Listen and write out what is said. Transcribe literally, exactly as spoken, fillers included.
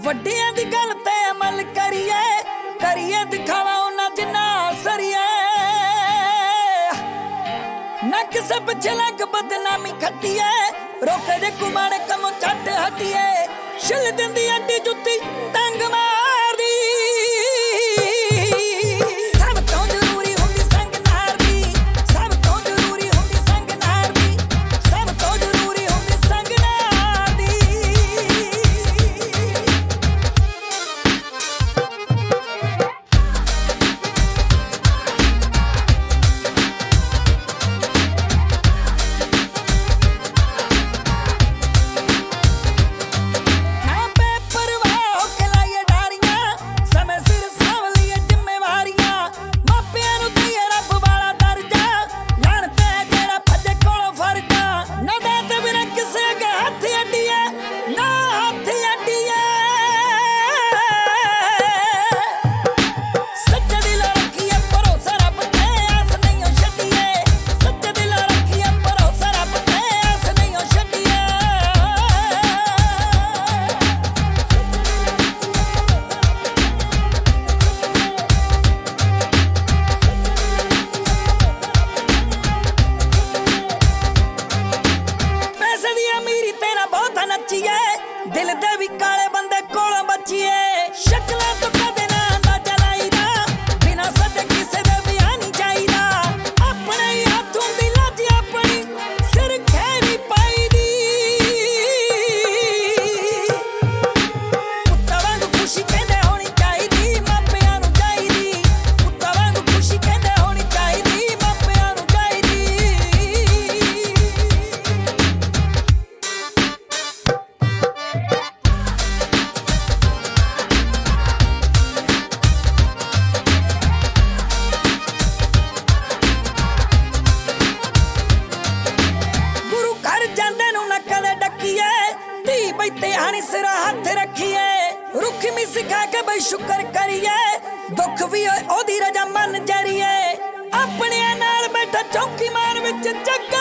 ਵੱਡਿਆਂ ਦੀ ਗੱਲ ਤੇ ਅਮਲ ਕਰੀਏ, ਕਰੀਏ ਦਿਖਾਵਾ ਉਹਨਾਂ ਜਿੰਨਾ ਸਰੀਏ। ਨਾ ਕਿਸੇ ਪਿੱਛੇ ਲੱਗ ਬਦਨਾਮੀ ਖੱਟੀਏ, ਰੋਕੇ ਦੇ ਕੁਮਾਰ ਕੰਮ ਛੱਡ ਹਟੀਏ। ਛਿੱਲ ਦਿੰਦੀ ਅੱਡੀ ਜੁੱਤੀ ਟੰਗ ਮਾਰਦੀ, ਸਭ ਤੋਂ ਜ਼ਰੂਰੀ ਹੁੰਦੀ ਸੰਗ ਨਾਰ ਦੀ, ਸਭ ਤੋਂ ਜ਼ਰੂਰੀ ਹੁੰਦੀ ਸੰਗ ਨਾਰ ਦੀ, ਸਭ ਤੋਂ ਜ਼ਰੂਰੀ ਹੁੰਦੀ ਸੰਗ ਨਾਰ ਦੀ। ਦਿਲ ਦੇ ਵੀ ਕਾਲੇ ਬੰਦੇ ਕੋਲੋਂ ਬਚੀਏ, ਸ਼ਕਲਾਂ ਤੋਂ ਕਦੇ ਨਾ ਅੰਦਾਜ਼ਾ ਲਾਈਦਾ, ਬਿਨਾਂ ਸੱਦੇ ਕਿਸੇ ਦੇ ਵਿਆਹ ਨਹੀਂ ਚਾਹੀਦਾ। ਆਪਣੇ ਹੀ ਹੱਥ ਹੁੰਦੀ ਲੱਜ ਆਪਣੀ ਸਿਰ ਖੈਰੀ ਪਾਈਦੀ, ਪੁੱਤਾਂ ਵਾਂਗੂ ਖੁਸ਼ੀ ਕਹਿੰਦੇ ਹੋਣੀ ਚਾਹੀਦੀ, ਮਾਪਿਆਂ ਨੂੰ ਚਾਹੀਦੀ। ਪੁੱਤਾਂ ਵਾਂਗੂ ਖੁਸ਼ੀ ਕਹਿੰਦੇ ਹੋਣੀ ਚਾਹੀਦੀ, ਮਾਪਿਆਂ ਨੂੰ ਚਾਹੀਦੀ। ਧੀ ਬੈਠੇ ਹਾਣੀ ਸਿਰਾ ਹੱਥ ਰੱਖੀਏ, ਰੁੱਖਮੀ ਸਿਖਾ ਕੇ ਬਈ ਸ਼ੁਕਰ ਕਰੀਏ, ਦੁੱਖ ਵੀ ਉਹਦੀ ਰਜਾ ਮੰਨ ਜਰੀਏ। ਆਪਣਿਆਂ ਨਾਲ ਬੈਠਾ ਚੌਕੀ ਮਾਰ ਵਿੱਚ ਜੱਗ